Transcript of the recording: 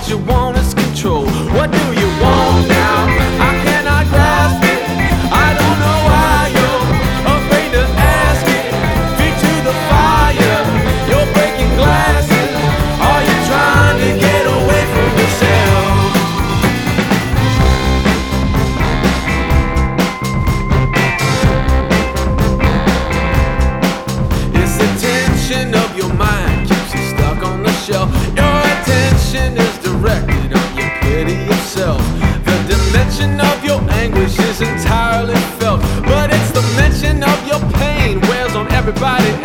what you want is control. What do you want now? I cannot grasp it. I don't know why you're afraid to ask it. Feet to the fire, you're breaking glasses. Are you trying to get away from yourself? It's the tension of your mind keeps you stuck on the shelf. Your attention is directed on your pity yourself. The dimension of your anguish is entirely felt, but it's the mention of your pain wears on everybody